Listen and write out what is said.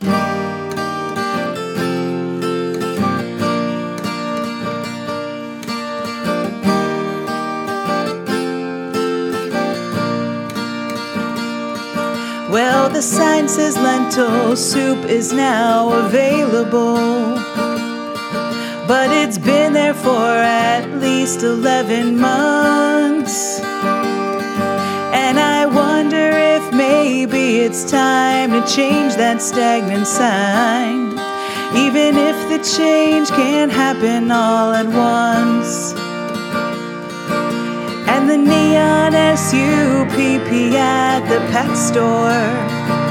Well, the sign says lentil soup is now available, but it's been there for at least 11 months. And I wonder if maybe it's time to change that stagnant sign, even if the change can't happen all at once. And the neon SUPP at the pet store